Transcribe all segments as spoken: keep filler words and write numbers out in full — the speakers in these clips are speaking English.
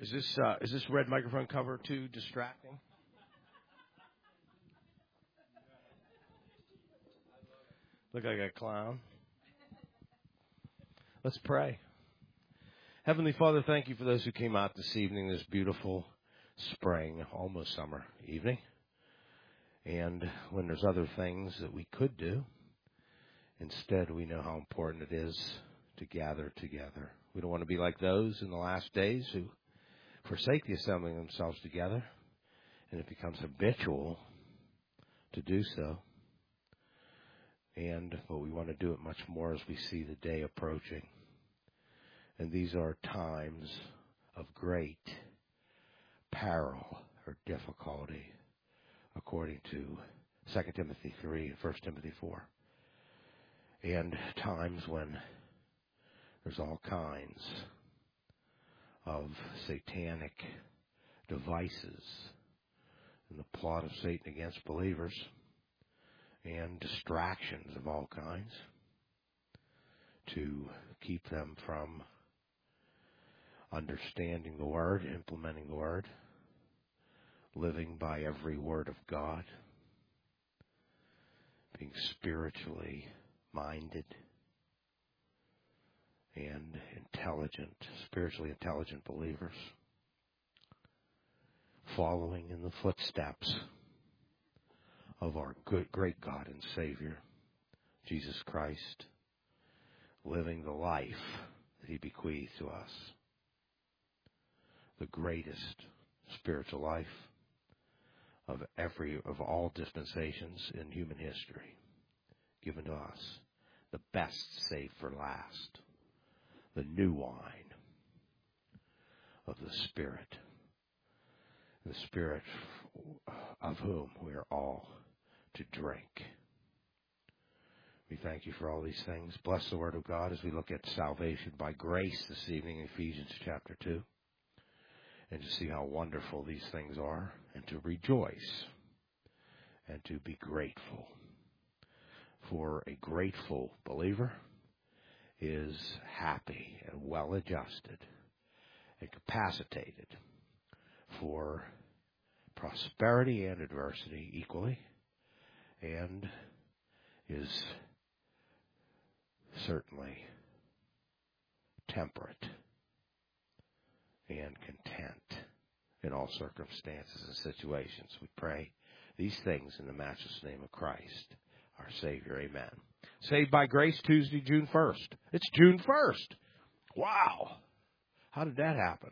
Is this uh, is this red microphone cover too distracting? Look like a clown. Let's pray. Heavenly Father, thank you for those who came out this evening, this beautiful spring, almost summer evening. And when there's other things that we could do, instead we know how important it is to gather together. We don't want to be like those in the last days who forsake the assembling themselves together, and it becomes habitual to do so. And but we want to do it much more as we see the day approaching. And these are times of great peril or difficulty, according to Second Timothy three and First Timothy four. And times when there's all kinds of satanic devices in the plot of Satan against believers, and distractions of all kinds to keep them from understanding the Word, implementing the Word, living by every word of God, being spiritually minded and intelligent, spiritually intelligent believers, following in the footsteps of our good, great God and Savior, Jesus Christ, living the life that He bequeathed to us, the greatest spiritual life of every of all dispensations in human history, given to us, the best saved for last, the new wine of the Spirit, the Spirit of whom we are all to drink. We thank you for all these things. Bless the Word of God as we look at salvation by grace this evening in Ephesians chapter two, and to see how wonderful these things are, and to rejoice and to be grateful. For a grateful believer is happy and well adjusted and capacitated for prosperity and adversity equally, and is certainly temperate and content in all circumstances and situations. We pray these things in the matchless name of Christ, our Savior. Amen. Saved by Grace, Tuesday, June first. It's June first. Wow. How did that happen?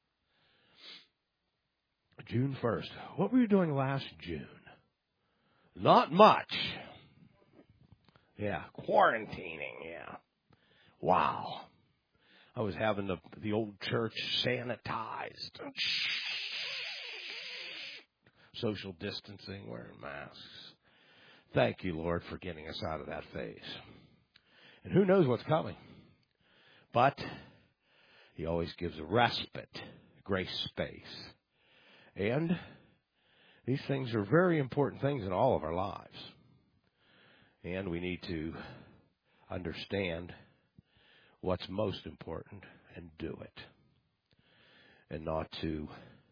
June first. What were you doing last June? Not much. Yeah, quarantining, yeah. Wow. I was having the the old church sanitized. Social distancing, wearing masks. Thank you, Lord, for getting us out of that phase. And who knows what's coming. But He always gives a respite, grace space. And these things are very important things in all of our lives. And we need to understand what's most important and do it. And not to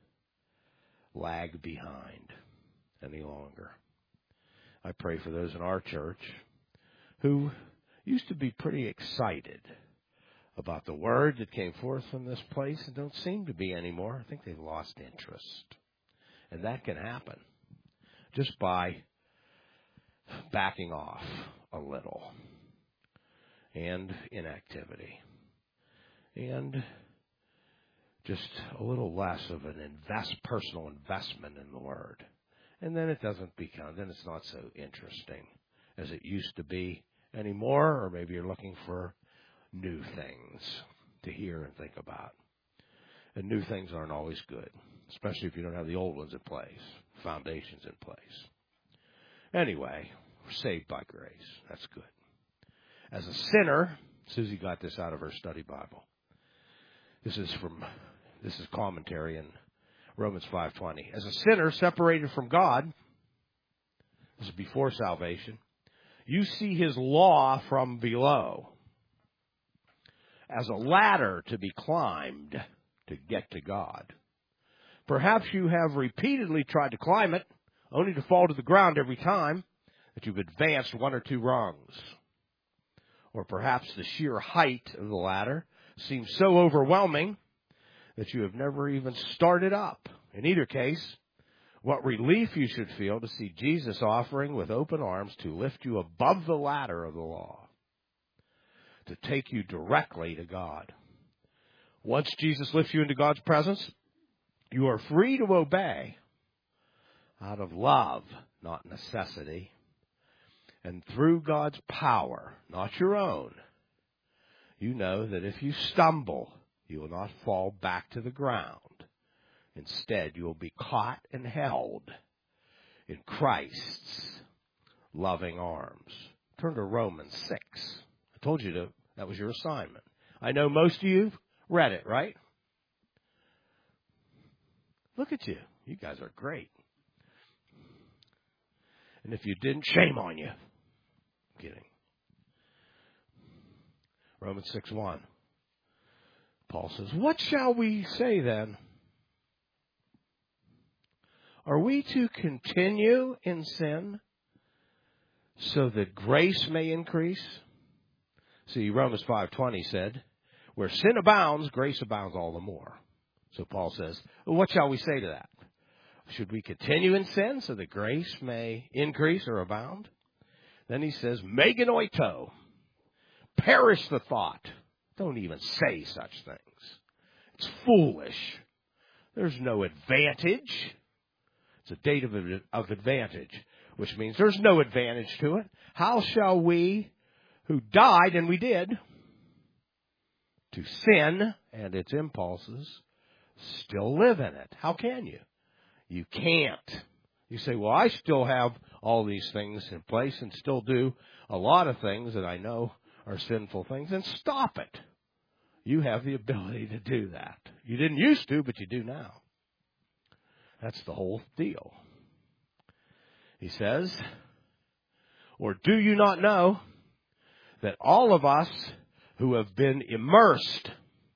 lag behind any longer. I pray for those in our church who used to be pretty excited about the word that came forth from this place and don't seem to be anymore. I think they've lost interest. And that can happen just by backing off a little and inactivity and just a little less of an invest personal investment in the Word. And then it doesn't become, then it's not so interesting as it used to be anymore, or maybe you're looking for new things to hear and think about. And new things aren't always good, especially if you don't have the old ones in place, foundations in place. Anyway, we're saved by grace. That's good. As a sinner, Susie got this out of her study Bible. This is from, this is commentary in Romans five twenty. As a sinner separated from God, this is before salvation, you see His law from below as a ladder to be climbed to get to God. Perhaps you have repeatedly tried to climb it, only to fall to the ground every time that you've advanced one or two rungs. Or perhaps the sheer height of the ladder seems so overwhelming that you have never even started up. In either case, what relief you should feel to see Jesus offering with open arms to lift you above the ladder of the law, to take you directly to God. Once Jesus lifts you into God's presence, you are free to obey out of love, not necessity, and through God's power, not your own. You know that if you stumble, you will not fall back to the ground. Instead, you will be caught and held in Christ's loving arms. Turn to Romans six. I told you to, that was your assignment. I know most of you read it, right? Look at you. You guys are great. And if you didn't, shame on you. I'm kidding. Romans six one. Paul says, what shall we say then? Are we to continue in sin so that grace may increase? See, Romans five twenty said, where sin abounds, grace abounds all the more. So Paul says, well, what shall we say to that? Should we continue in sin so that grace may increase or abound? Then he says, meganoito. Perish the thought. Don't even say such things. It's foolish. There's no advantage. It's a date of, of advantage, which means there's no advantage to it. How shall we, who died, and we did, to sin and its impulses, still live in it? How can you? You can't. You say, well, I still have all these things in place and still do a lot of things that I know are sinful things, and stop it. You have the ability to do that. You didn't used to, but you do now. That's the whole deal. He says, or do you not know that all of us who have been immersed,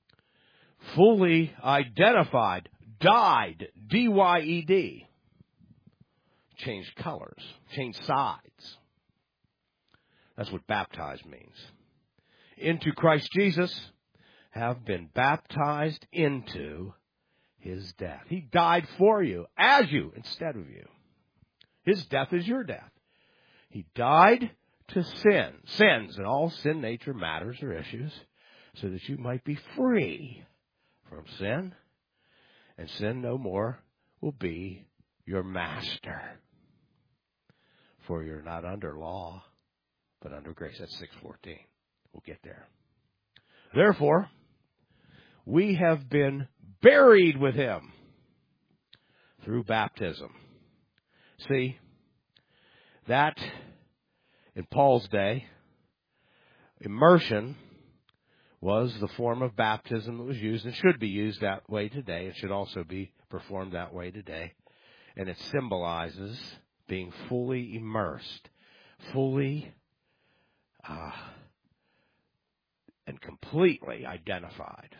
fully identified, died, D Y E D, changed colors, changed sides. That's what baptized means. Into Christ Jesus, have been baptized into his death. He died for you, as you, instead of you. His death is your death. He died to sin, sins, and all sin nature matters or issues, so that you might be free from sin, and sin no more will be your master. For you're not under law, but under grace. That's six fourteen. We'll get there. Therefore, we have been buried with him through baptism. See, that in Paul's day, immersion was the form of baptism that was used and should be used that way today. It should also be performed that way today. And it symbolizes being fully immersed, fully uh, and completely identified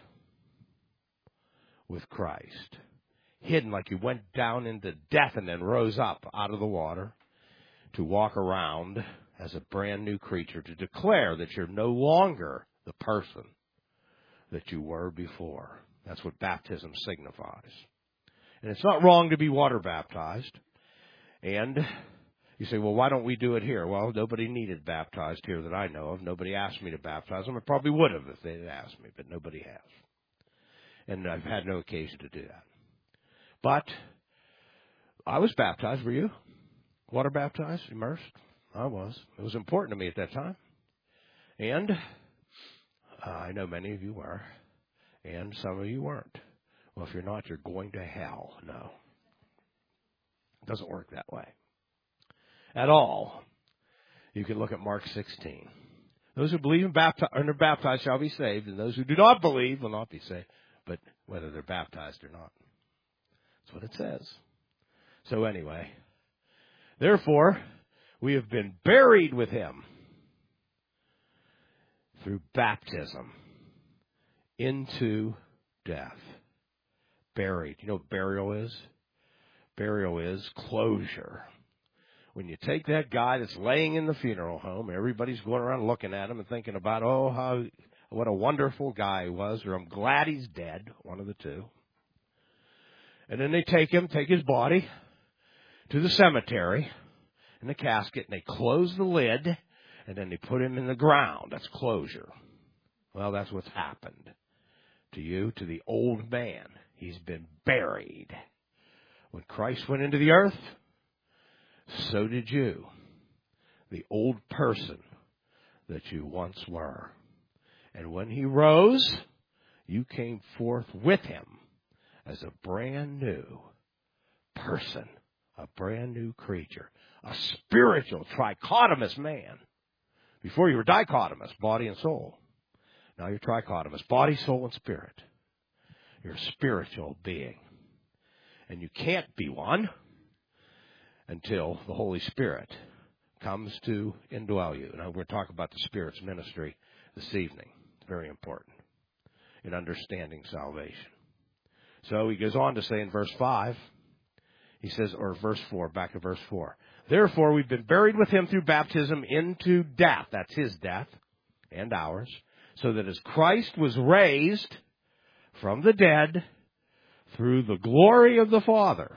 with Christ. Hidden, like you went down into death and then rose up out of the water to walk around as a brand new creature, to declare that you're no longer the person that you were before. That's what baptism signifies. And it's not wrong to be water baptized. And you say, well, why don't we do it here? Well, nobody needed baptized here that I know of. Nobody asked me to baptize them. I probably would have if they had asked me, but nobody has. And I've had no occasion to do that. But I was baptized. Were you? Water baptized? Immersed? I was. It was important to me at that time. And uh, I know many of you were. And some of you weren't. Well, if you're not, you're going to hell. No. It doesn't work that way at all. You can look at Mark sixteen. Those who believe and, bapti- and are baptized shall be saved, and those who do not believe will not be saved. But whether they're baptized or not. That's what it says. So anyway, therefore, we have been buried with him through baptism into death. buried. You know what burial is? Burial is closure. When you take that guy that's laying in the funeral home, everybody's going around looking at him and thinking about, oh, how what a wonderful guy he was, or I'm glad he's dead, one of the two. And then they take him, take his body to the cemetery in the casket, and they close the lid, and then they put him in the ground. That's closure. Well, that's what's happened to you, to the old man. He's been buried. When Christ went into the earth, so did you, the old person that you once were. And when he rose, you came forth with him as a brand new person, a brand new creature, a spiritual trichotomous man. Before you were dichotomous, body and soul. Now you're trichotomous, body, soul, and spirit. You're a spiritual being. And you can't be one until the Holy Spirit comes to indwell you. Now, we're talking about the Spirit's ministry this evening. It's very important in understanding salvation. So he goes on to say in verse five, he says, or verse four, back to verse four. Therefore, we've been buried with him through baptism into death. That's his death and ours. So that as Christ was raised from the dead through the glory of the Father,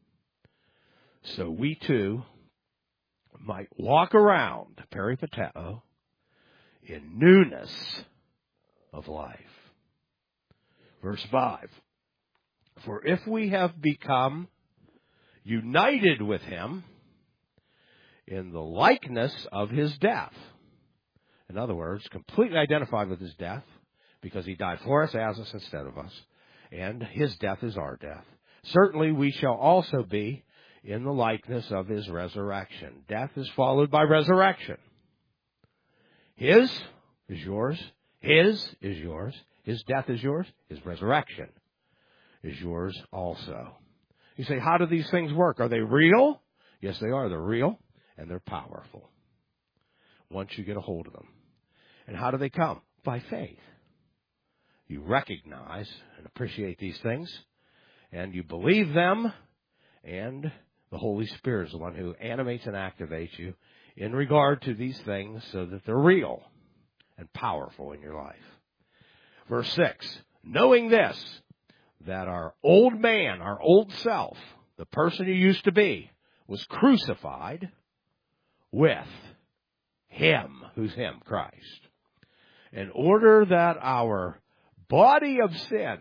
so we too might walk around, peripateo, in newness of life. Verse five. For if we have become united with him in the likeness of his death, in other words, completely identified with his death, because he died for us, as us, instead of us, and his death is our death, certainly we shall also be in the likeness of his resurrection. Death is followed by resurrection. His is yours. His is yours. His death is yours. His resurrection is yours also. You say, how do these things work? Are they real? Yes, they are. They're real, and they're powerful once you get a hold of them. And how do they come? By faith. You recognize and appreciate these things, and you believe them, and the Holy Spirit is the one who animates and activates you in regard to these things so that they're real and powerful in your life. Verse six, knowing this, that our old man, our old self, the person you used to be, was crucified with him. Who's him? Christ. In order that our body of sin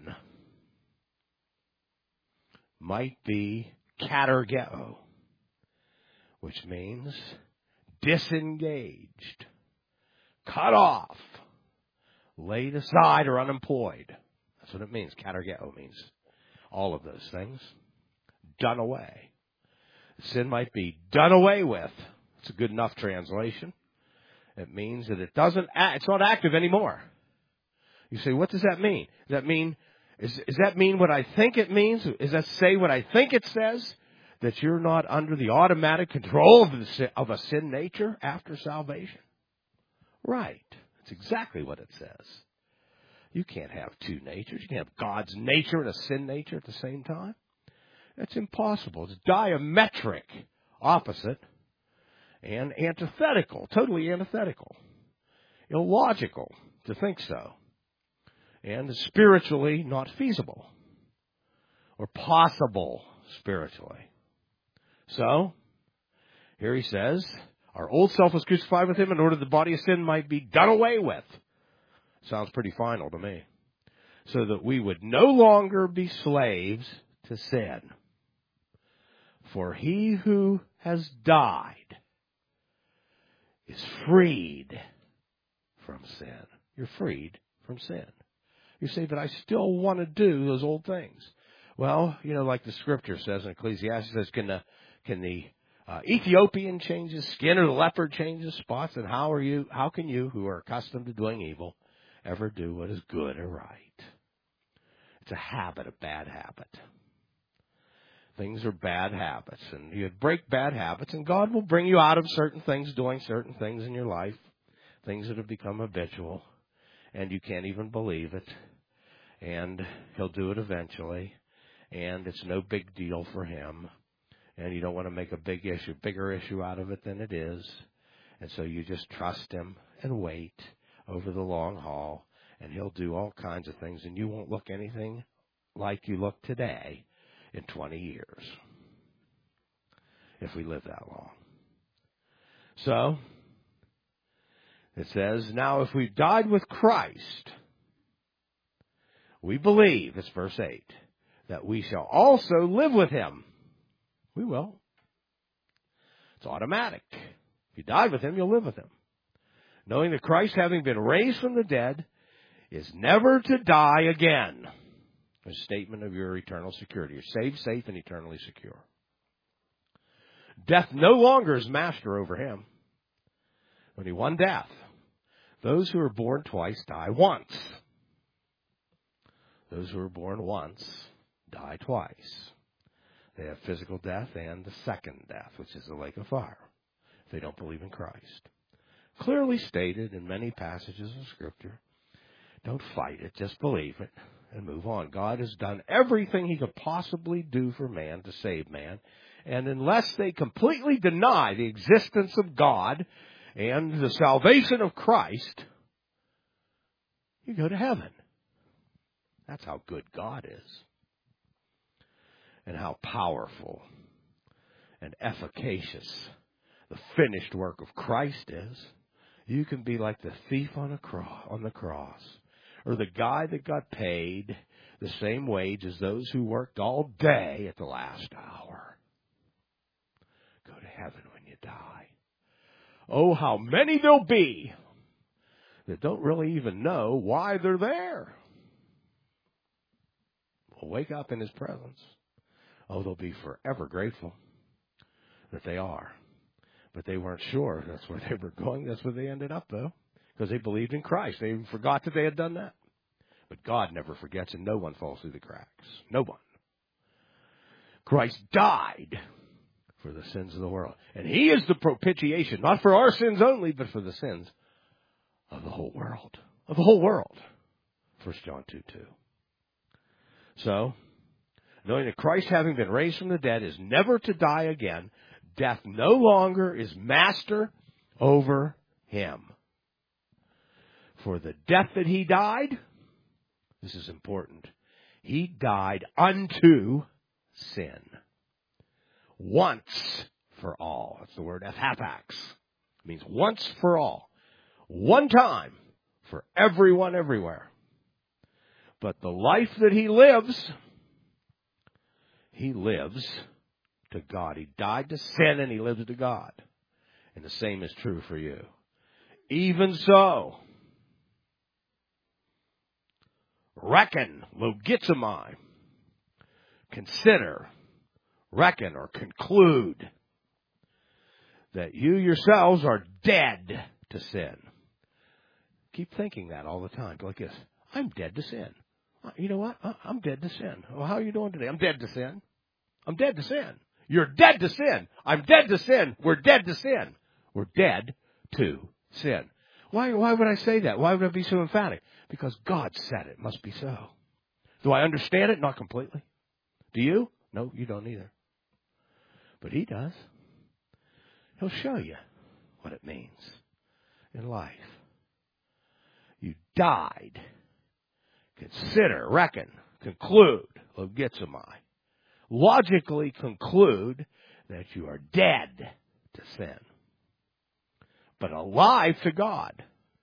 might be katergeo, which means disengaged, cut off, laid aside, or unemployed. That's what it means. Katergeo means all of those things. Done away. Sin might be done away with. It's a good enough translation. It means that it doesn't act, it's not active anymore. You say, what does that mean? Does that mean, is, does that mean what I think it means? Does that say what I think it says? That you're not under the automatic control of, the, of a sin nature after salvation? Right. That's exactly what it says. You can't have two natures. You can't have God's nature and a sin nature at the same time. That's impossible. It's diametric opposite and antithetical, totally antithetical, illogical to think so, and spiritually not feasible or possible spiritually. So, here he says, our old self was crucified with him in order the body of sin might be done away with. Sounds pretty final to me. So that we would no longer be slaves to sin. For he who has died is freed from sin. You're freed from sin. You say, but I still want to do those old things. Well, you know, like the scripture says in Ecclesiastes, says, can the, can the uh, Ethiopian change his skin or the leopard change his spots? And how are you, how can you, who are accustomed to doing evil, ever do what is good or right? It's a habit, a bad habit. Things are bad habits, and you break bad habits, and God will bring you out of certain things, doing certain things in your life, things that have become habitual, and you can't even believe it, and he'll do it eventually, and it's no big deal for him, and you don't want to make a big issue, bigger issue out of it than it is, and so you just trust him and wait over the long haul, and he'll do all kinds of things, and you won't look anything like you look today in twenty years, if we live that long. So, it says, now if we've died with Christ, we believe, it's verse eight, that we shall also live with him. We will. It's automatic. If you died with him, you'll live with him. Knowing that Christ, having been raised from the dead, is never to die again. A statement of your eternal security. You're saved, safe, and eternally secure. Death no longer is master over him. Only one death. Those who are born twice die once. Those who are born once die twice. They have physical death and the second death, which is the lake of fire, if they don't believe in Christ. Clearly stated in many passages of Scripture. Don't fight it, just believe it and move on. God has done everything he could possibly do for man to save man. And unless they completely deny the existence of God and the salvation of Christ, you go to heaven. That's how good God is. And how powerful and efficacious the finished work of Christ is. You can be like the thief on a cross, on the cross, or the guy that got paid the same wage as those who worked all day at the last hour. Go to heaven when you die. Oh, how many there'll be that don't really even know why they're there. Will wake up in his presence. Oh, they'll be forever grateful that they are. But they weren't sure that's where they were going. That's where they ended up, though, because they believed in Christ. They forgot that they had done that. But God never forgets, and no one falls through the cracks. No one. Christ died for the sins of the world. And he is the propitiation, not for our sins only, but for the sins of the whole world. Of the whole world. First John two two. So, knowing that Christ, having been raised from the dead, is never to die again, death no longer is master over him. For the death that he died, this is important, he died unto sin. Once for all. That's the word ephapax. It means once for all. One time for everyone everywhere. But the life that he lives, he lives to God. He died to sin and he lives to God. And the same is true for you. Even so, reckon, logizomai, consider, reckon, or conclude that you yourselves are dead to sin. Keep thinking that all the time. Go like this. I'm dead to sin. You know what? I'm dead to sin. Well, how are you doing today? I'm dead to sin. I'm dead to sin. You're dead to sin. I'm dead to sin. We're dead to sin. We're dead to sin. Why, why would I say that? Why would I be so emphatic? Because God said it. Must be so. Do I understand it? Not completely. Do you? No, you don't either. But he does. He'll show you what it means in life. You died. Consider, reckon, conclude, logizomai. Logically conclude that you are dead to sin, but alive to God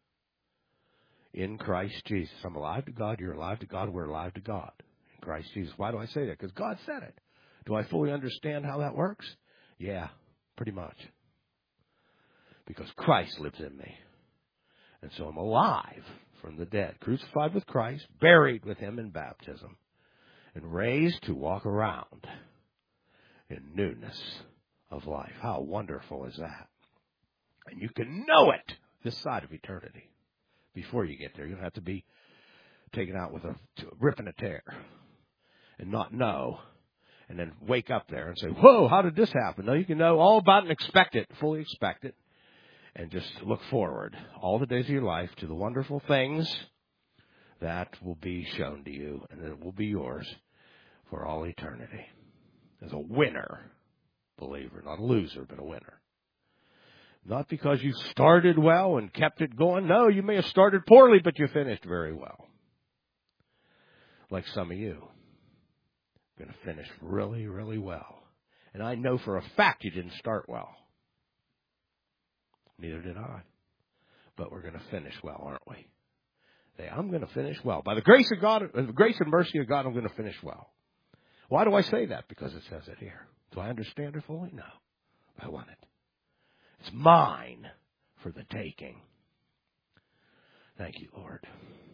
in Christ Jesus. I'm alive to God, you're alive to God, we're alive to God in Christ Jesus. Why do I say that? Because God said it. Do I fully understand how that works? Yeah, pretty much. Because Christ lives in me. And so I'm alive from the dead, crucified with Christ, buried with him in baptism, and raised to walk around in newness of life. How wonderful is that? And you can know it this side of eternity. Before you get there, you don't have to be taken out with a rip and a tear and not know, and then wake up there and say, whoa, how did this happen? No, you can know all about it and expect it, fully expect it, and just look forward all the days of your life to the wonderful things that will be shown to you and that will be yours for all eternity. As a winner believer, not a loser, but a winner. Not because you started well and kept it going. No, you may have started poorly, but you finished very well. Like some of you. You're going to finish really, really well. And I know for a fact you didn't start well. Neither did I. But we're going to finish well, aren't we? Say, I'm going to finish well. By the grace of God, the grace and mercy of God, I'm going to finish well. Why do I say that? Because it says it here. Do I understand it fully? No. I want it. It's mine for the taking. Thank you, Lord.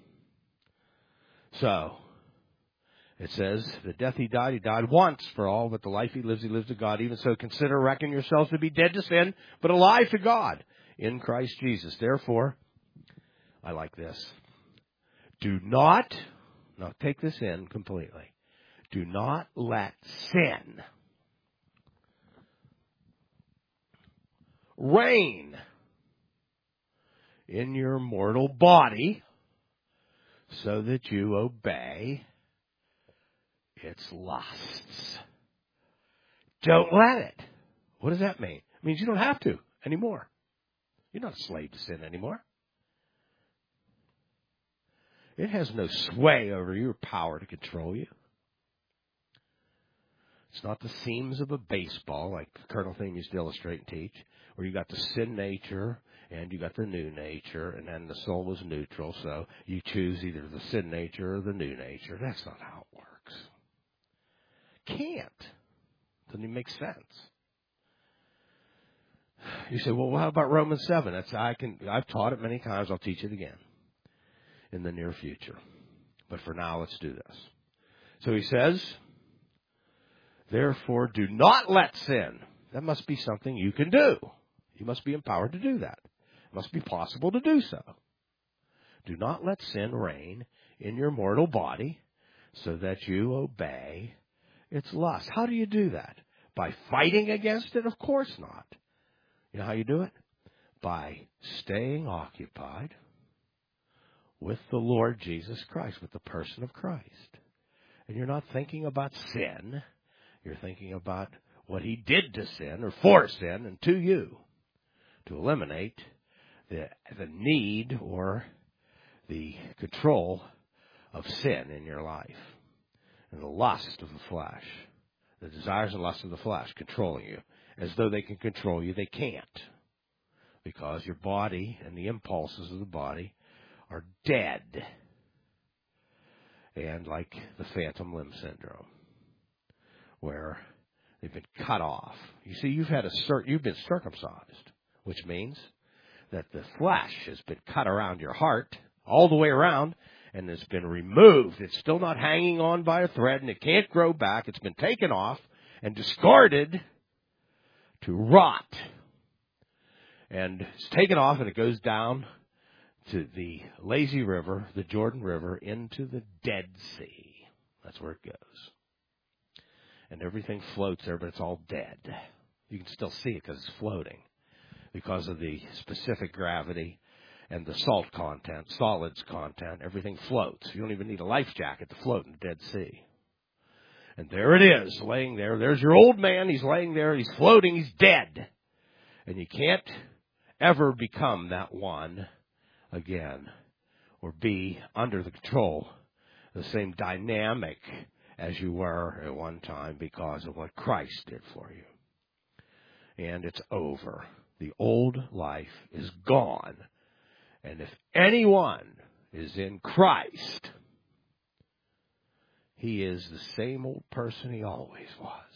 So, it says, the death he died, he died once for all, but the life he lives, he lives to God. Even so, consider, reckon yourselves to be dead to sin, but alive to God in Christ Jesus. Therefore, I like this. Do not, now take this in completely. Do not let sin reign in your mortal body so that you obey its lusts. Don't let it. What does that mean? It means you don't have to anymore. You're not a slave to sin anymore. It has no sway over your power to control you. It's not the seams of a baseball, like Colonel Thiem used to illustrate and teach, where you got the sin nature and you got the new nature, and then the soul was neutral, so you choose either the sin nature or the new nature. That's not how it works. Can't. Doesn't even make sense. You say, well, how about Romans seven? That's I can. I've taught it many times. I'll teach it again in the near future. But for now, let's do this. So he says, therefore, do not let sin. That must be something you can do. You must be empowered to do that. It must be possible to do so. Do not let sin reign in your mortal body so that you obey its lust. How do you do that? By fighting against it? Of course not. You know how you do it? By staying occupied with the Lord Jesus Christ, with the person of Christ. And you're not thinking about sin. You're thinking about what he did to sin, or for sin, and to you, to eliminate the, the need or the control of sin in your life. And the lust of the flesh, the desires and lusts of the flesh controlling you. As though they can control you, they can't. Because your body and the impulses of the body are dead. And like the phantom limb syndrome, where they've been cut off. You see, you've had a cir- you've been circumcised, which means that the flesh has been cut around your heart, all the way around, and it's been removed. It's still not hanging on by a thread, and it can't grow back. It's been taken off and discarded to rot. And it's taken off, and it goes down to the lazy river, the Jordan River, into the Dead Sea. That's where it goes. And everything floats there, but it's all dead. You can still see it because it's floating, because of the specific gravity and the salt content, solids content. Everything floats. You don't even need a life jacket to float in the Dead Sea. And there it is, laying there. There's your old man. He's laying there. He's floating. He's dead. And you can't ever become that one again, or be under the control, the same dynamic as you were at one time because of what Christ did for you. And it's over. The old life is gone. And if anyone is in Christ, he is the same old person he always was.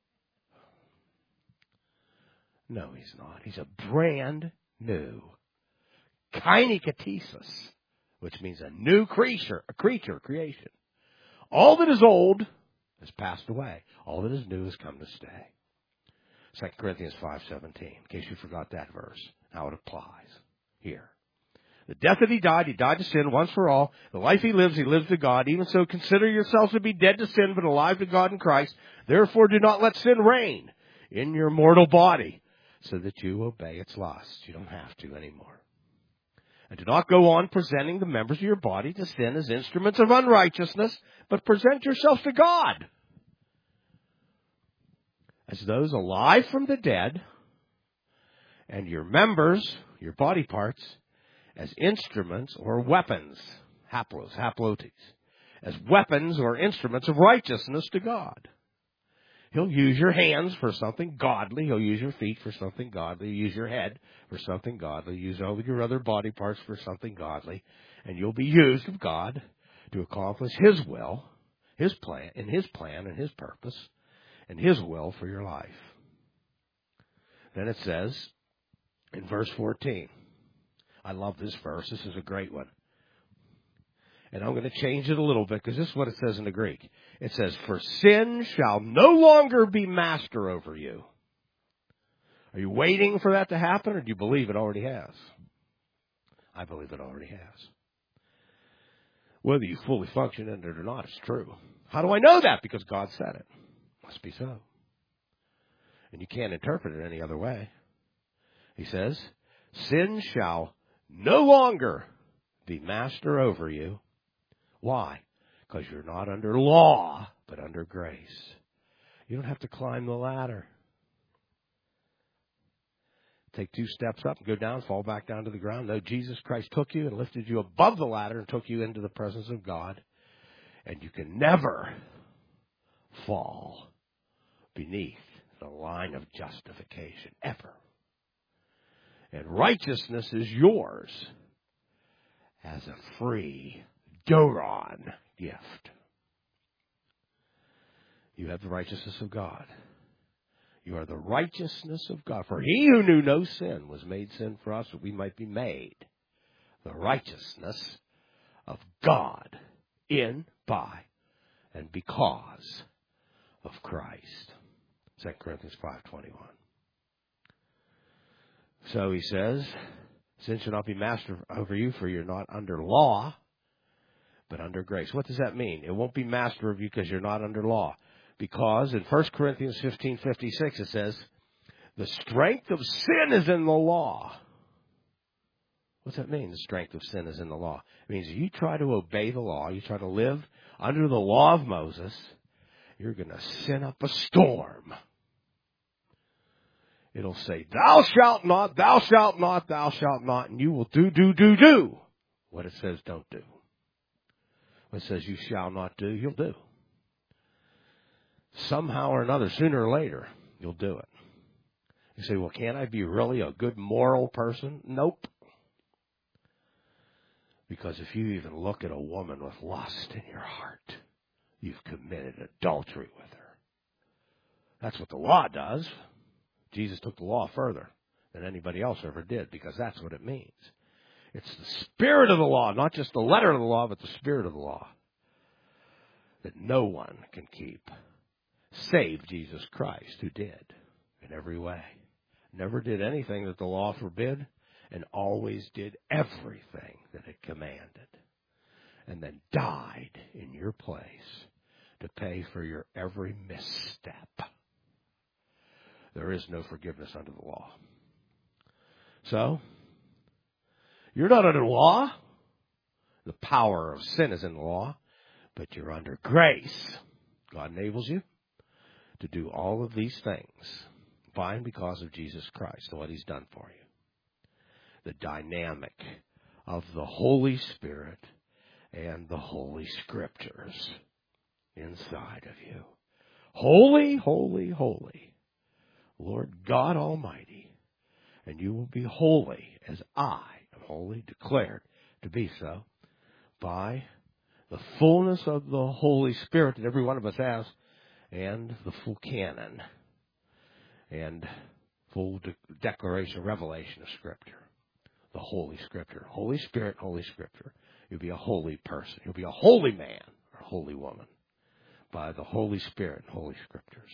No, he's not. He's a brand new kainikatesis, which means a new creature, a creature, creation. All that is old has passed away. All that is new has come to stay. Second Corinthians five seventeen, in case you forgot that verse, how it applies here. The death that he died, he died to sin once for all. The life he lives, he lives to God. Even so, consider yourselves to be dead to sin, but alive to God in Christ. Therefore, do not let sin reign in your mortal body, so that you obey its lusts. You don't have to anymore. And do not go on presenting the members of your body to sin as instruments of unrighteousness, but present yourself to God as those alive from the dead, and your members, your body parts, as instruments or weapons, haplos, haplotes, as weapons or instruments of righteousness to God. He'll use your hands for something godly. He'll use your feet for something godly. He'll use your head for something godly. He'll use all of your other body parts for something godly. And you'll be used of God to accomplish His will, His plan, and His plan and His purpose, and His will for your life. Then it says in verse fourteen, I love this verse. This is a great one. And I'm going to change it a little bit because this is what it says in the Greek. It says, for sin shall no longer be master over you. Are you waiting for that to happen, or do you believe it already has? I believe it already has. Whether you fully function in it or not, it's true. How do I know that? Because God said it. Must be so. And you can't interpret it any other way. He says, sin shall no longer be master over you. Why? Because you're not under law, but under grace. You don't have to climb the ladder. Take two steps up and go down, fall back down to the ground. No, Jesus Christ took you and lifted you above the ladder and took you into the presence of God. And you can never fall beneath the line of justification, ever. And righteousness is yours as a free Doron gift. You have the righteousness of God. You are the righteousness of God. For he who knew no sin was made sin for us, that we might be made the righteousness of God in, by, and because of Christ. Second Corinthians five twenty-one. So he says, sin shall not be master over you, for you're not under law, but under grace. What does that mean? It won't be master of you because you're not under law. Because in First Corinthians fifteen fifty-six it says, the strength of sin is in the law. What's that mean? The strength of sin is in the law. It means if you try to obey the law, you try to live under the law of Moses, you're going to sin up a storm. It'll say, thou shalt not, thou shalt not, thou shalt not, and you will do, do, do, do what it says don't do. What it says you shall not do, you'll do. Somehow or another, sooner or later, you'll do it. You say, well, can't I be really a good moral person? Nope. Because if you even look at a woman with lust in your heart, you've committed adultery with her. That's what the law does. Jesus took the law further than anybody else ever did, because that's what it means. It's the spirit of the law, not just the letter of the law, but the spirit of the law, that no one can keep, save Jesus Christ, who did in every way. Never did anything that the law forbid, and always did everything that it commanded, and then died in your place to pay for your every misstep. There is no forgiveness under the law. So, you're not under law. The power of sin is in the law, but you're under grace. God enables you to do all of these things, fine, because of Jesus Christ and what He's done for you. The dynamic of the Holy Spirit and the Holy Scriptures inside of you. Holy, holy, holy. Lord God Almighty, and you will be holy as I am holy, declared to be so, by the fullness of the Holy Spirit that every one of us has, and the full canon, and full de- declaration, revelation of Scripture. The Holy Scripture. Holy Spirit, Holy Scripture. You'll be a holy person. You'll be a holy man or holy woman by the Holy Spirit and Holy Scriptures.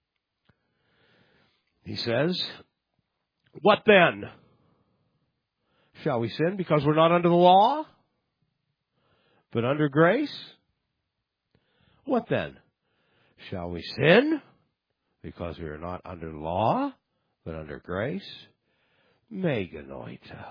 He says, what then? Shall we sin because we're not under the law, but under grace? What then? Shall we sin because we are not under law, but under grace? Meganoito.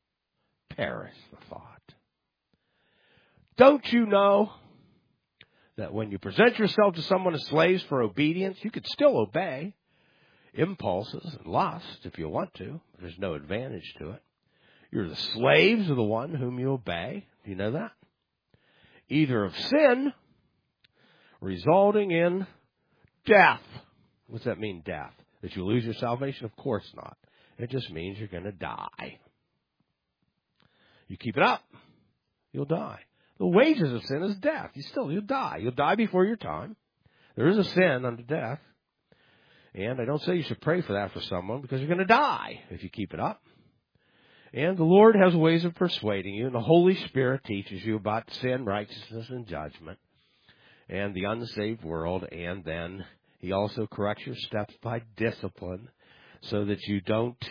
Perish the thought. Don't you know that when you present yourself to someone as slaves for obedience, you could still obey impulses and lust if you want to. There's no advantage to it. You're the slaves of the one whom you obey. Do you know that? Either of sin, resulting in death. What's that mean, death? That you lose your salvation? Of course not. It just means you're going to die. You keep it up, you'll die. The wages of sin is death. You still, you'll die. You'll die before your time. There is a sin unto death. And I don't say you should pray for that for someone, because you're going to die if you keep it up. And the Lord has ways of persuading you, and the Holy Spirit teaches you about sin, righteousness, and judgment, and the unsaved world. And then He also corrects your steps by discipline, so that you don't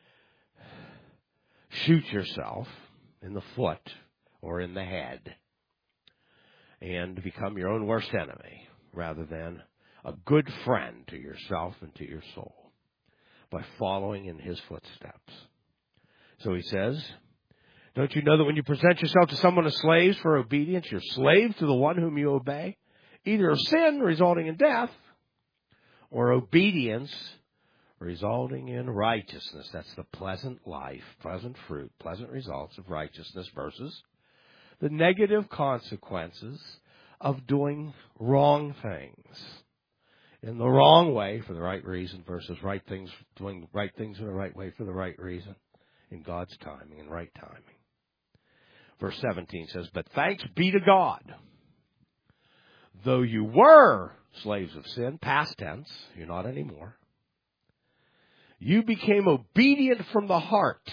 shoot yourself in the foot or in the head and become your own worst enemy, rather than a good friend to yourself and to your soul by following in His footsteps. So He says, don't you know that when you present yourself to someone as slaves for obedience, you're slaves to the one whom you obey, either of sin resulting in death or obedience resulting in righteousness. That's the pleasant life, pleasant fruit, pleasant results of righteousness versus the negative consequences of doing wrong things in the wrong way for the right reason versus right things, doing right things in the right way for the right reason in God's timing and right timing. Verse seventeen says, but thanks be to God, though you were slaves of sin, past tense, you're not anymore, you became obedient from the heart.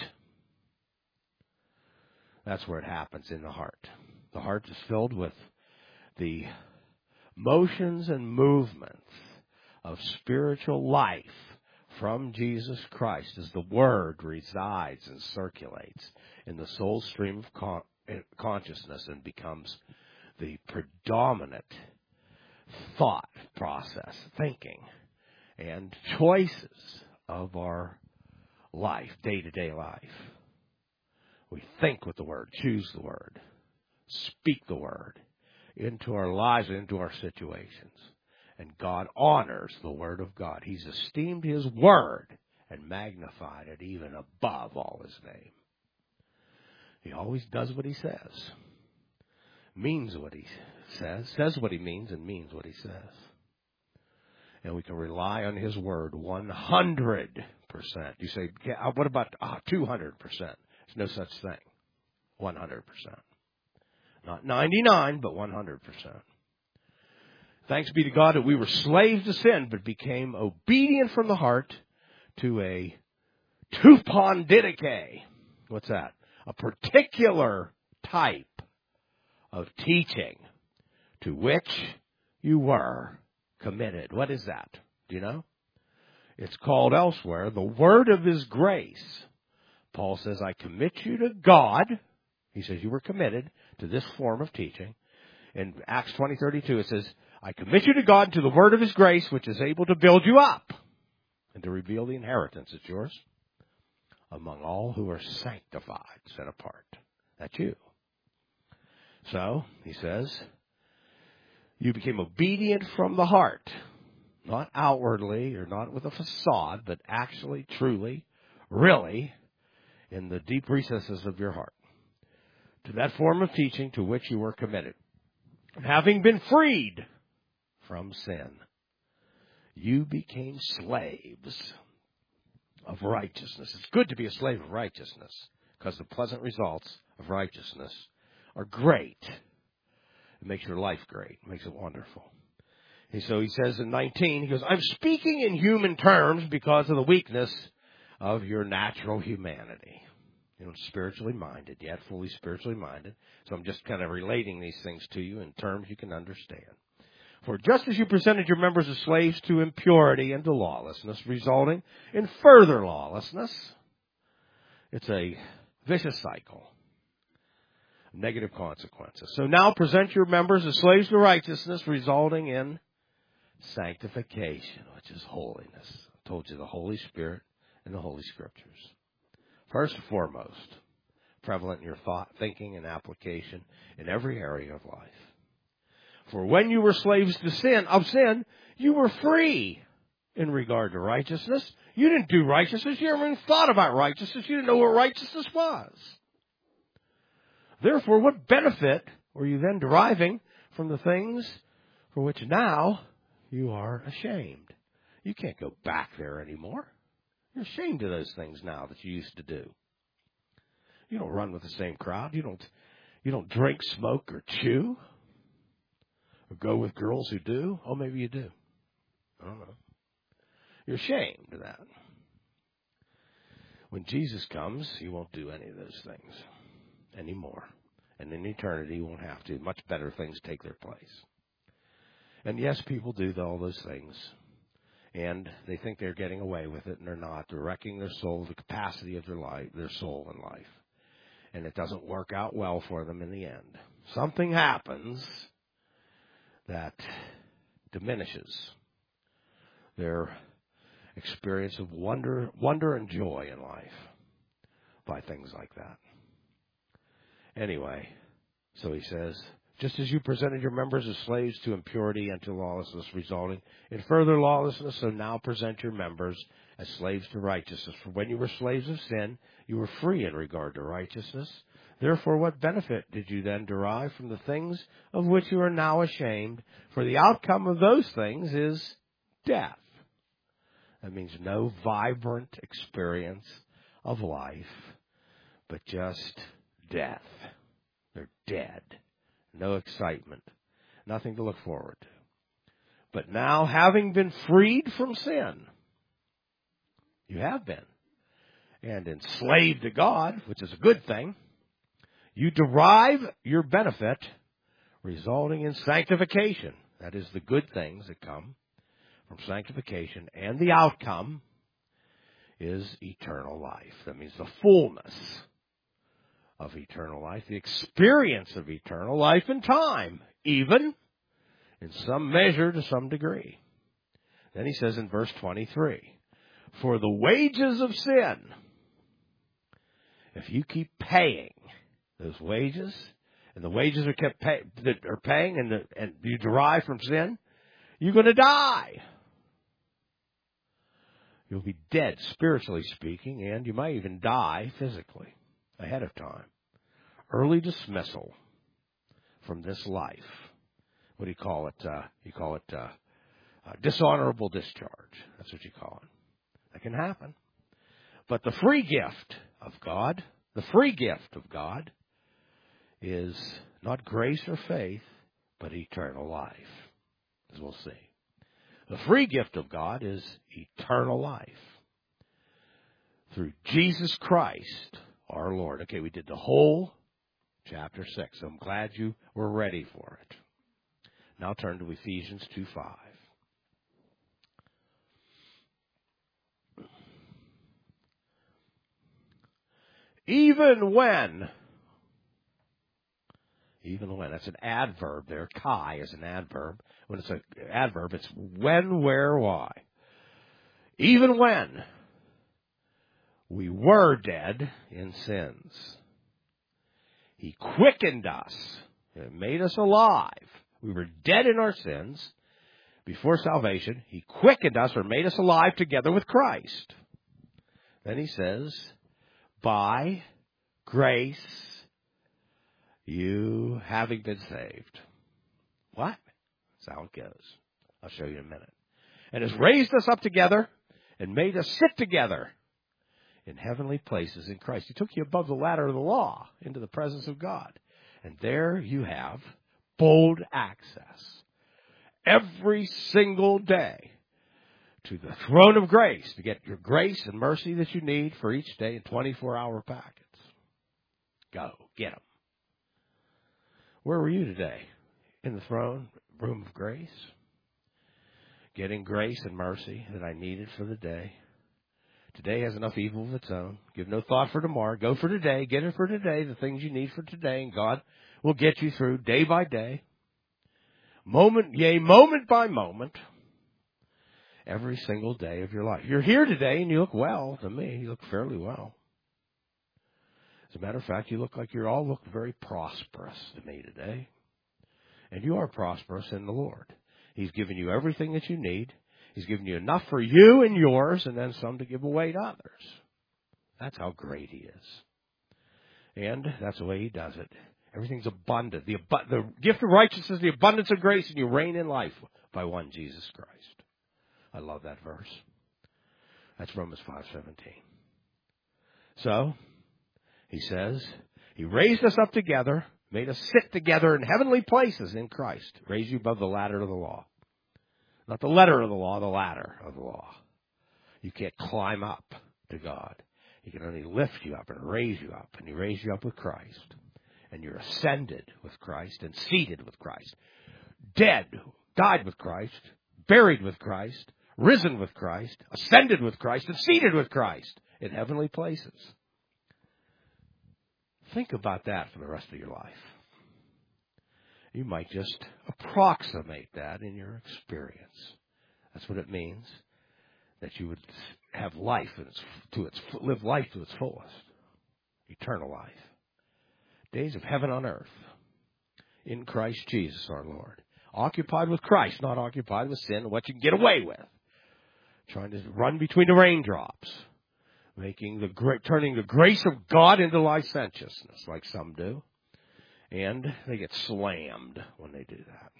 That's where it happens, in the heart. The heart is filled with the motions and movements of spiritual life from Jesus Christ as the Word resides and circulates in the soul stream of con- consciousness and becomes the predominant thought process, thinking, and choices of our life, day-to-day life. We think with the Word, choose the Word, speak the Word into our lives and into our situations. And God honors the Word of God. He's esteemed His Word and magnified it even above all His name. He always does what He says, means what He says, says what He means, and means what He says. And we can rely on His Word one hundred percent. You say, what about two hundred percent? There's no such thing. one hundred percent. Not ninety-nine, but one hundred percent. Thanks be to God that we were slaves to sin, but became obedient from the heart to a tupondidike. What's that? A particular type of teaching to which you were committed. What is that? Do you know? It's called elsewhere the word of His grace. Paul says, I commit you to God. He says you were committed to this form of teaching. In Acts twenty thirty-two, it says, I commit you to God and to the word of His grace, which is able to build you up and to reveal the inheritance that's yours among all who are sanctified, set apart. That's you. So, he says, you became obedient from the heart, not outwardly or not with a facade, but actually, truly, really, in the deep recesses of your heart, to that form of teaching to which you were committed. Having been freed from sin, you became slaves of righteousness. It's good to be a slave of righteousness because the pleasant results of righteousness are great. It makes your life great. It makes it wonderful. And so he says in nineteen, he goes, I'm speaking in human terms because of the weakness of your natural humanity. You know, spiritually minded, yet fully spiritually minded. So I'm just kind of relating these things to you in terms you can understand. For just as you presented your members as slaves to impurity and to lawlessness, resulting in further lawlessness, it's a vicious cycle of negative consequences. So now present your members as slaves to righteousness, resulting in sanctification, which is holiness. I told you the Holy Spirit and the Holy Scriptures. First and foremost, prevalent in your thought, thinking, and application in every area of life. For when you were slaves to sin, of sin, you were free in regard to righteousness. You didn't do righteousness. You never even thought about righteousness. You didn't know what righteousness was. Therefore, what benefit were you then deriving from the things for which now you are ashamed? You can't go back there anymore. You're ashamed of those things now that you used to do. You don't run with the same crowd. You don't, you don't drink, smoke, or chew. Or go with girls who do. Oh, maybe you do. I don't know. You're ashamed of that. When Jesus comes, he won't do any of those things anymore. And in eternity, he won't have to. Much better things take their place. And yes, people do all those things. And they think they're getting away with it, and they're not. They're wrecking their soul, the capacity of their life, their soul in life. And it doesn't work out well for them in the end. Something happens that diminishes their experience of wonder, wonder and joy in life by things like that. Anyway, so he says, just as you presented your members as slaves to impurity and to lawlessness, resulting in further lawlessness, so now present your members as slaves to righteousness. For when you were slaves of sin, you were free in regard to righteousness. Therefore, what benefit did you then derive from the things of which you are now ashamed? For the outcome of those things is death. That means no vibrant experience of life, but just death. They're dead. No excitement. Nothing to look forward to. But now, having been freed from sin, you have been, and enslaved to God, which is a good thing, you derive your benefit resulting in sanctification. That is the good things that come from sanctification. And the outcome is eternal life. That means the fullness of eternal life, the experience of eternal life in time, even in some measure to some degree. Then he says in verse twenty-three, for the wages of sin, if you keep paying those wages, and the wages are kept pay, that are paying, and, the, and you derive from sin, you're going to die. You'll be dead, spiritually speaking, and you might even die physically ahead of time. Early dismissal from this life. What do you call it? Uh, you call it uh, uh, dishonorable discharge. That's what you call it. That can happen. But the free gift of God, the free gift of God, is not grace or faith, but eternal life, as we'll see. The free gift of God is eternal life through Jesus Christ, our Lord. Okay, we did the whole chapter six. I'm glad you were ready for it. Now turn to Ephesians two five. Even when, even when, that's an adverb there. Kai is an adverb. When it's an adverb, it's when, where, why. Even when we were dead in sins, he quickened us. It made us alive. We were dead in our sins before salvation. He quickened us or made us alive together with Christ. Then he says, by grace, you having been saved. What? That's how it goes. I'll show you in a minute. And has raised us up together and made us sit together in heavenly places in Christ. He took you above the ladder of the law into the presence of God. And there you have bold access every single day to the throne of grace to get your grace and mercy that you need for each day in twenty-four hour packets. Go, get them. Where were you today? In the throne room of grace? Getting grace and mercy that I needed for the day. Today has enough evil of its own. Give no thought for tomorrow. Go for today. Get it for today, the things you need for today, and God will get you through day by day, moment, yea, moment by moment, every single day of your life. You're here today, and you look well to me. You look fairly well. As a matter of fact, you look like you all look very prosperous to me today. and you are prosperous in the Lord. He's given you everything that you need. He's given you enough for you and yours, and then some to give away to others. That's how great He is. And that's the way He does it. Everything's abundant. The, abu- the gift of righteousness, the abundance of grace, and you reign in life by one Jesus Christ. I love that verse. That's Romans five seventeen. So, He says, He raised us up together, made us sit together in heavenly places in Christ, raised you above the ladder of the law. Not the letter of the law, the ladder of the law. You can't climb up to God. He can only lift you up and raise you up, and He raised you up with Christ. And you're ascended with Christ and seated with Christ. Dead, died with Christ, buried with Christ, risen with Christ, ascended with Christ, and seated with Christ in heavenly places. Think about that for the rest of your life. You might just approximate that in your experience. That's what it means, that you would have life in its, to its live life to its fullest, eternal life. Days of heaven on earth in Christ Jesus our Lord. Occupied with Christ, not occupied with sin and what you can get away with. Trying to run between the raindrops. Making the great, turning the grace of God into licentiousness, like some do. And they get slammed when they do that.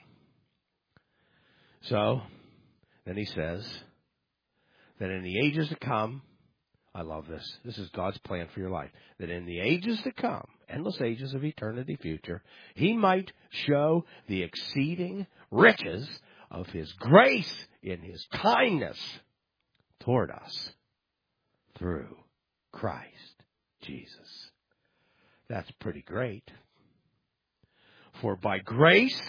So, then He says that in the ages to come, I love this. This is God's plan for your life. That in the ages to come, endless ages of eternity future, He might show the exceeding riches of His grace in His kindness toward us through Christ Jesus. That's pretty great. For by grace,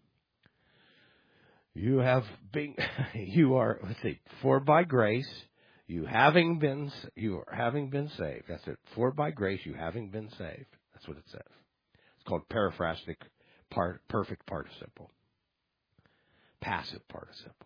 you have been, you are, let's see, for by grace, you having been, you are having been saved. That's it. For by grace, you having been saved. That's what it says. It's called paraphrastic, part, perfect participle. Passive participle.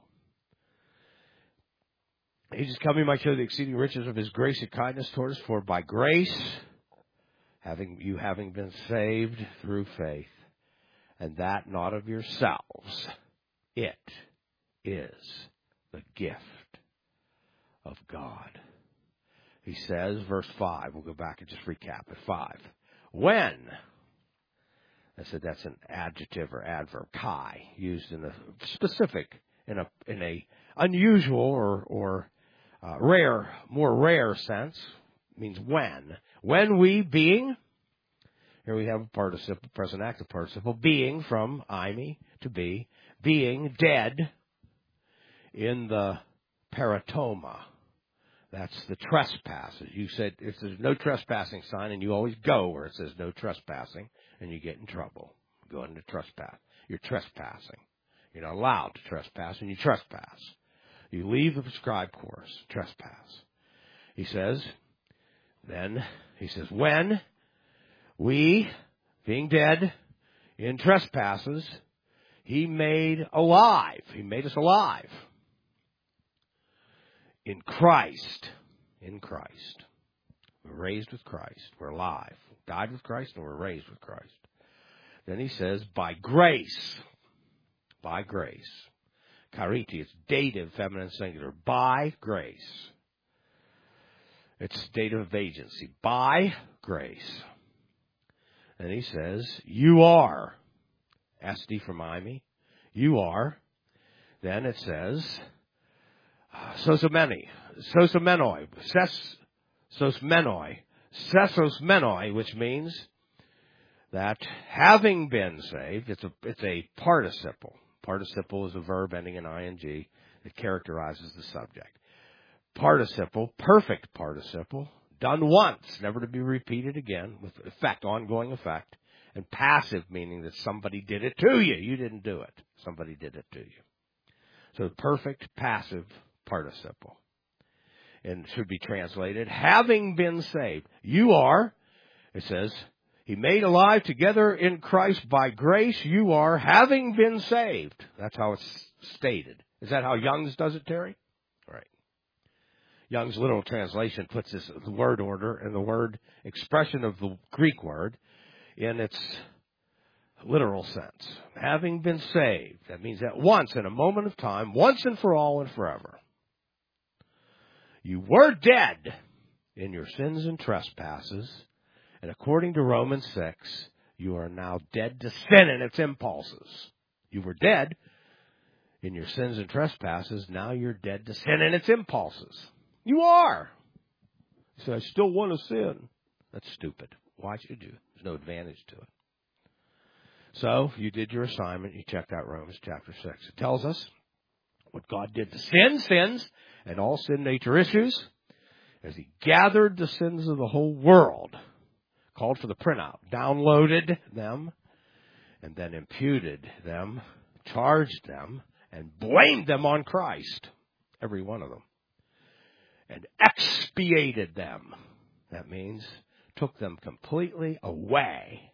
He is coming, might show the exceeding riches of His grace and kindness toward us. For by grace, having you having been saved through faith, and that not of yourselves, it is the gift of God. He says, verse five, we'll go back and just recap at five. When, I said that's an adjective or adverb, kai, used in a specific, in a in a unusual or or uh, rare, more rare sense, means when. When we being, here we have a participle, present active participle, being from eimi, to be, being dead in the paratoma. That's the trespasses. You said if there's no trespassing sign, and you always go where it says no trespassing, and you get in trouble. Go into trespass. You're trespassing. You're not allowed to trespass, and you trespass. You leave the prescribed course, trespass. He says, then, he says, when we, being dead in trespasses, He made alive. He made us alive. In Christ. In Christ. We're raised with Christ. We're alive. We died with Christ and we're raised with Christ. Then he says, by grace. By grace. Chariti, it's dative, feminine singular. By grace. It's dative of agency. By grace. And he says, you are. Esti from eimi. You are. Then it says, sosomeni. Sosomenoi. Ses, sosmenoi. Sesosmenoi, which means that having been saved, it's a, it's a participle. Participle is a verb ending in ing that characterizes the subject. Participle, perfect participle, done once, never to be repeated again, with effect, ongoing effect. And passive, meaning that somebody did it to you. You didn't do it. Somebody did it to you. So perfect passive participle. And should be translated, having been saved. You are, it says, He made alive together in Christ by grace. You are, having been saved. That's how it's stated. Is that how Young's does it, Terry? Right. Young's literal translation puts this the word order and the word expression of the Greek word in its literal sense. Having been saved, that means at once, in a moment of time, once and for all and forever. You were dead in your sins and trespasses, and according to Romans six, you are now dead to sin and its impulses. You were dead in your sins and trespasses, now you're dead to sin and its impulses. You are. You say, I still want to sin. That's stupid. Why should you? There's no advantage to it. So, you did your assignment. You checked out Romans chapter six. It tells us what God did to sin, sins, and all sin nature issues, as He gathered the sins of the whole world, called for the printout, downloaded them, and then imputed them, charged them, and blamed them on Christ, every one of them, and expiated them. That means took them completely away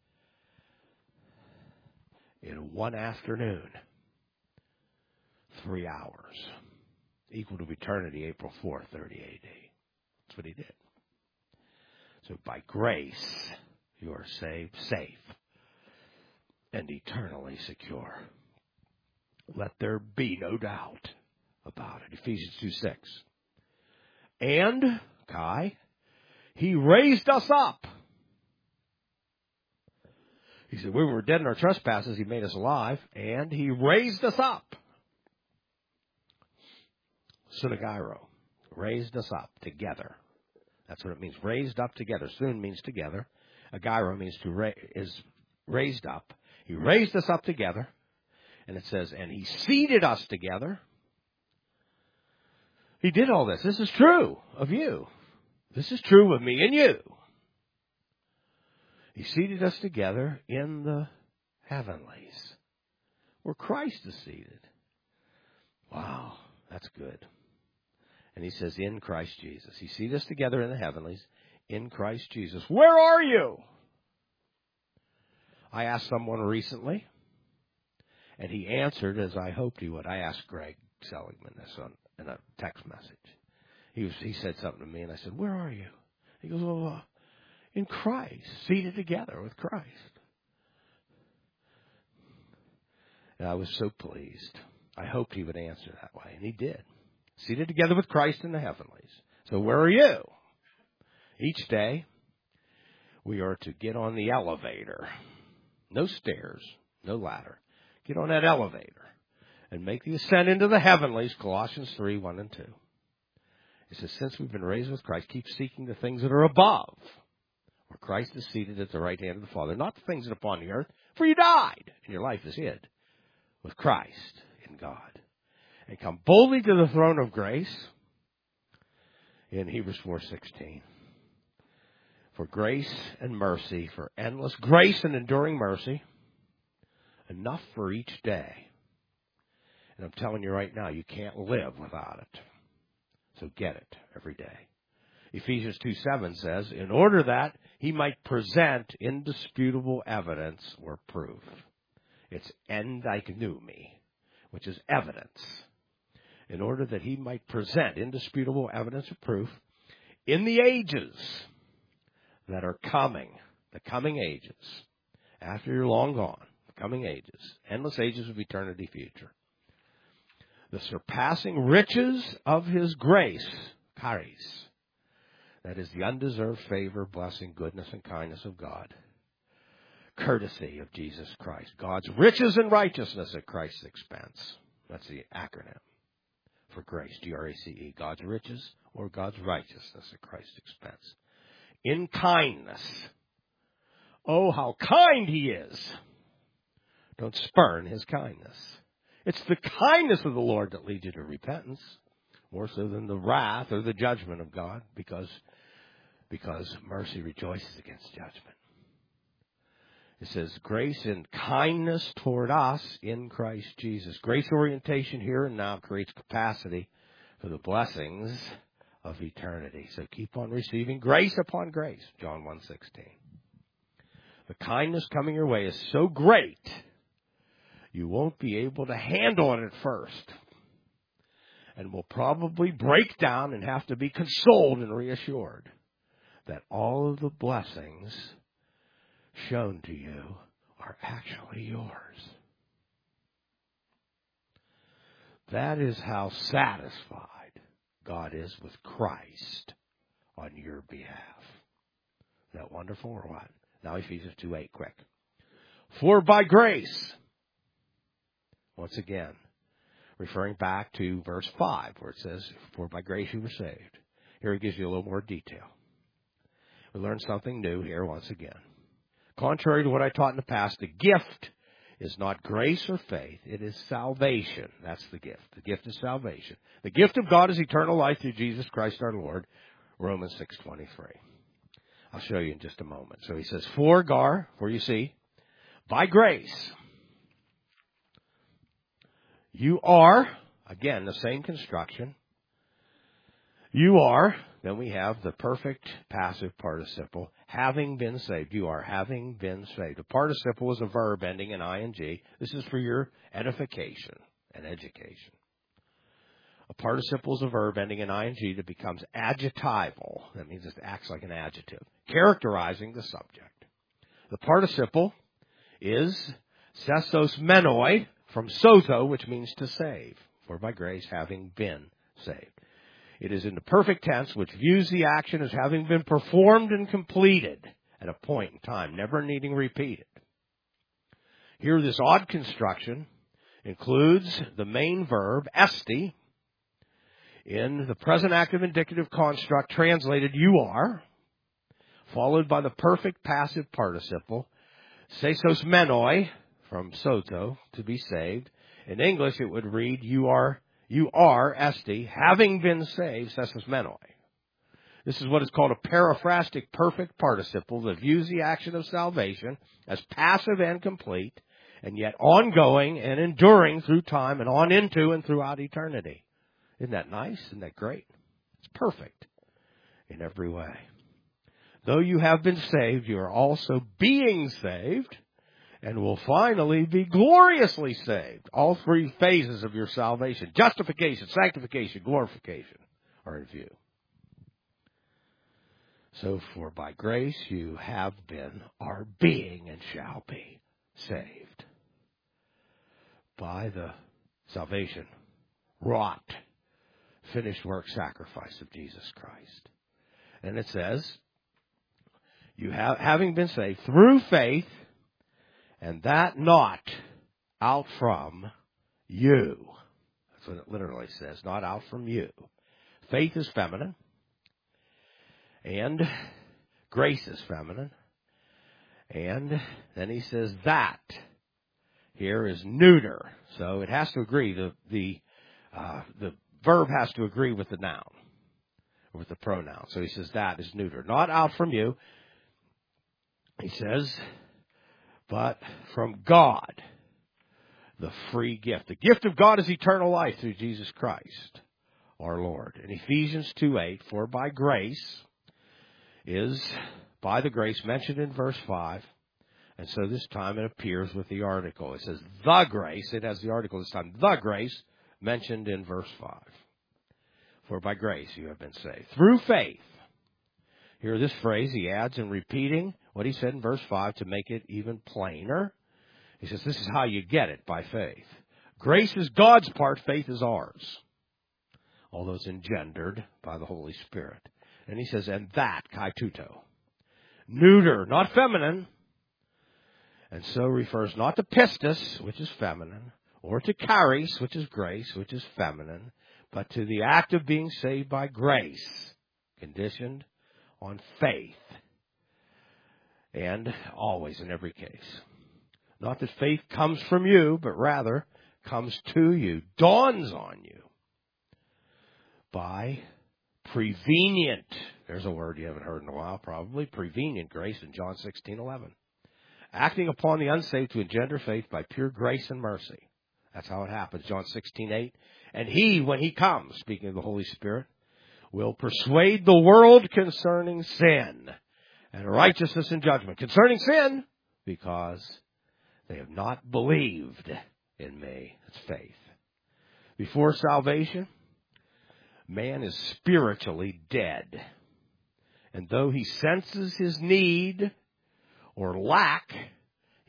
in one afternoon, three hours, equal to eternity, April fourth, thirty A D. That's what He did. So by grace, you are saved, safe, and eternally secure. Let there be no doubt about it. Ephesians two six. And, Kai, He raised us up. He said, we were dead in our trespasses, He made us alive, and He raised us up. Synagogo, raised us up together. That's what it means. Raised up together. Soon means together. Agairo means to ra- is raised up. He raised us up together. And it says, and He seated us together. He did all this. This is true of you. This is true of me and you. He seated us together in the heavenlies, where Christ is seated. Wow, that's good. And He says, in Christ Jesus. He seated us together in the heavenlies, in Christ Jesus. Where are you? I asked someone recently, and he answered as I hoped he would. I asked Greg Seligman this on, in a text message. He was, he said something to me, and I said, where are you? He goes, well, uh, in Christ, seated together with Christ. And I was so pleased. I hoped he would answer that way, and he did. Seated together with Christ in the heavenlies. So where are you? Each day, we are to get on the elevator. No stairs, no ladder. Get on that elevator and make the ascent into the heavenlies, Colossians three, one and two. It says, since we've been raised with Christ, keep seeking the things that are above, where Christ is seated at the right hand of the Father. Not the things that are upon the earth, for you died, and your life is hid with Christ in God. And come boldly to the throne of grace in Hebrews four sixteen. For grace and mercy, for endless grace and enduring mercy, enough for each day. And I'm telling you right now, you can't live without it. So get it every day. Ephesians two seven says, in order that He might present indisputable evidence or proof. It's endignumi, which is evidence. In order that He might present indisputable evidence or proof in the ages that are coming, the coming ages, after you're long gone, the coming ages, endless ages of eternity future. The surpassing riches of His grace, charis, that is the undeserved favor, blessing, goodness, and kindness of God, courtesy of Jesus Christ, God's riches and righteousness at Christ's expense. That's the acronym for grace, G R A C E, God's riches or God's righteousness at Christ's expense. In kindness. Oh, how kind He is. Don't spurn His kindness. It's the kindness of the Lord that leads you to repentance, more so than the wrath or the judgment of God, because, because mercy rejoices against judgment. It says, grace and kindness toward us in Christ Jesus. Grace orientation here and now creates capacity for the blessings of eternity. So keep on receiving grace upon grace, John one sixteen. The kindness coming your way is so great, you won't be able to handle it at first. And will probably break down and have to be consoled and reassured that all of the blessings shown to you are actually yours. That is how satisfied God is with Christ on your behalf. Is that wonderful or what? Now Ephesians two eight, quick. For by grace, once again, referring back to verse five, where it says, for by grace you were saved. Here he gives you a little more detail. We learned something new here once again. Contrary to what I taught in the past, the gift is not grace or faith. It is salvation. That's the gift. The gift is salvation. The gift of God is eternal life through Jesus Christ our Lord. Romans six twenty-three. I'll show you in just a moment. So he says, for Gar, where you see, by grace, you are, again, the same construction. You are, then we have the perfect passive participle, having been saved. You are having been saved. A participle is a verb ending in ing. This is for your edification and education. A participle is a verb ending in ing that becomes adjectival. That means it acts like an adjective, characterizing the subject. The participle is sesos menoi, from sozo, which means to save. For by grace, having been saved. It is in the perfect tense, which views the action as having been performed and completed at a point in time, never needing repeated. Here, this odd construction includes the main verb, esti, in the present active indicative construct translated you are, followed by the perfect passive participle, sesos menoi, from sozo, to be saved. In English, it would read, you are You are, esti, having been saved, sesos menoi. This is what is called a periphrastic perfect participle that views the action of salvation as passive and complete, and yet ongoing and enduring through time and on into and throughout eternity. Isn't that nice? Isn't that great? It's perfect in every way. Though you have been saved, you are also being saved, and will finally be gloriously saved. All three phases of your salvation, justification, sanctification, glorification, are in view. So, for by grace you have been, are being, and shall be saved. By the salvation, wrought, finished work, sacrifice of Jesus Christ. And it says, you have, having been saved through faith, and that not out from you. That's what it literally says, not out from you. Faith is feminine, and grace is feminine. And then he says that here is neuter. So it has to agree, the the uh, the verb has to agree with the noun, with the pronoun. So he says that is neuter. Not out from you. He says, but from God, the free gift. The gift of God is eternal life through Jesus Christ, our Lord. In Ephesians two eight, for by grace is by the grace mentioned in verse five. And so this time it appears with the article. It says the grace. It has the article this time. The grace mentioned in verse five. For by grace you have been saved. Through faith. Here, this phrase he adds in repeating what he said in verse five to make it even plainer. He says, this is how you get it, by faith. Grace is God's part, faith is ours. Although it's engendered by the Holy Spirit. And he says, and that, kai tuto. Neuter, not feminine. And so refers not to pistis, which is feminine, or to charis, which is grace, which is feminine, but to the act of being saved by grace, conditioned on faith. And always in every case. Not that faith comes from you, but rather comes to you, dawns on you by prevenient, there's a word you haven't heard in a while probably, prevenient grace in John sixteen eleven. Acting upon the unsaved to engender faith by pure grace and mercy. That's how it happens, John sixteen eight. And he, when he comes, speaking of the Holy Spirit, will persuade the world concerning sin and righteousness and judgment. Concerning sin, because they have not believed in me. It's faith. Before salvation, man is spiritually dead. And though he senses his need or lack,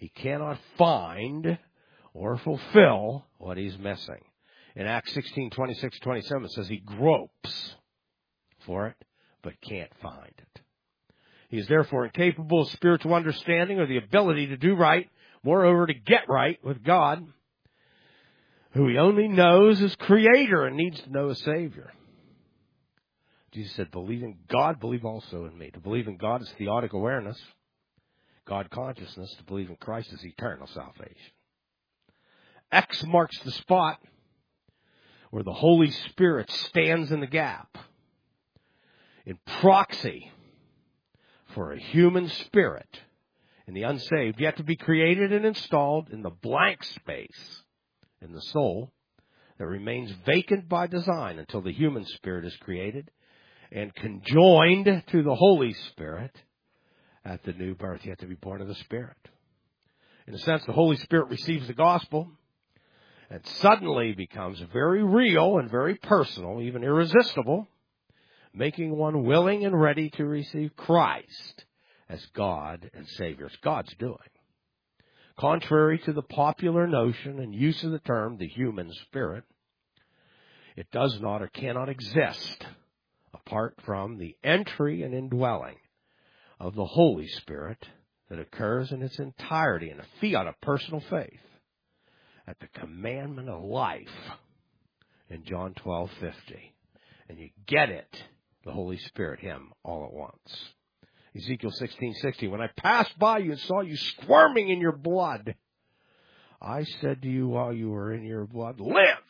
He cannot find or fulfill what he's missing. In Acts sixteen, twenty-six, twenty-seven, it says he gropes for it, but can't find it. He is therefore incapable of spiritual understanding or the ability to do right, moreover to get right with God, who he only knows as Creator and needs to know as Savior. Jesus said, believe in God, believe also in me. To believe in God is theodic awareness, God consciousness. To believe in Christ is eternal salvation. X marks the spot where the Holy Spirit stands in the gap in proxy for a human spirit in the unsaved, yet to be created and installed in the blank space in the soul that remains vacant by design until the human spirit is created and conjoined to the Holy Spirit at the new birth. You have to be born of the Spirit. In a sense, the Holy Spirit receives the gospel and suddenly becomes very real and very personal, even irresistible, making one willing and ready to receive Christ as God and Savior. It's God's doing. Contrary to the popular notion and use of the term, the human spirit, it does not or cannot exist apart from the entry and indwelling of the Holy Spirit that occurs in its entirety in a fiat of personal faith at the commandment of life in John twelve fifty. And you get it, the Holy Spirit, Him, all at once. Ezekiel sixteen sixty, when I passed by you and saw you squirming in your blood, I said to you while you were in your blood, live.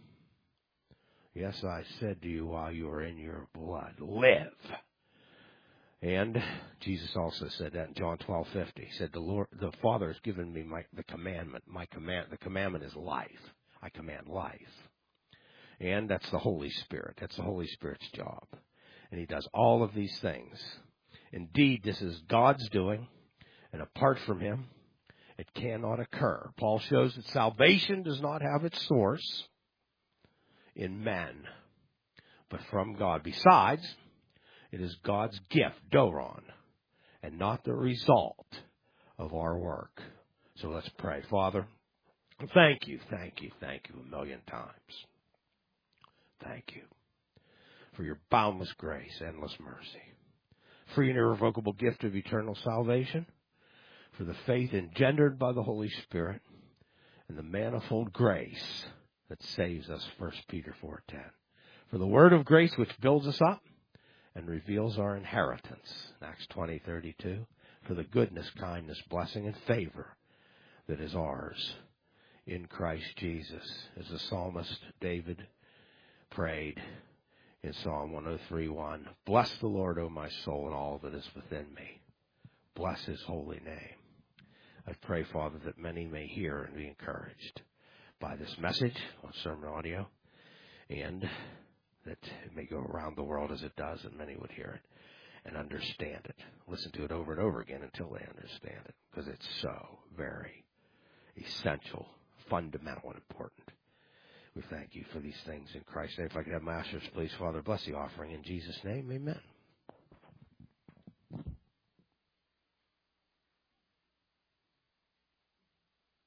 Yes, I said to you while you were in your blood, live. And Jesus also said that in John twelve fifty. He said, the Lord, the Father has given me my, the commandment. My command, the commandment is life. I command life. And that's the Holy Spirit. That's the Holy Spirit's job. And He does all of these things. Indeed, this is God's doing, and apart from Him, it cannot occur. Paul shows that salvation does not have its source in men, but from God. Besides, it is God's gift, doron, and not the result of our work. So let's pray. Father, thank you, thank you, thank you a million times. Thank you for your boundless grace, endless mercy. Free and irrevocable gift of eternal salvation, for the faith engendered by the Holy Spirit, and the manifold grace that saves us, First Peter four ten. For the word of grace which builds us up and reveals our inheritance, Acts twenty thirty-two. For the goodness, kindness, blessing, and favor that is ours in Christ Jesus. As the psalmist David prayed in Psalm one oh three one, bless the Lord, O my soul, and all that is within me. Bless His holy name. I pray, Father, that many may hear and be encouraged by this message on sermon audio, and that it may go around the world as it does, and many would hear it and understand it. Listen to it over and over again until they understand it, because it's so very essential, fundamental, and important. We thank you for these things in Christ's name. If I could have my ushers, please, Father, bless the offering in Jesus' name. Amen.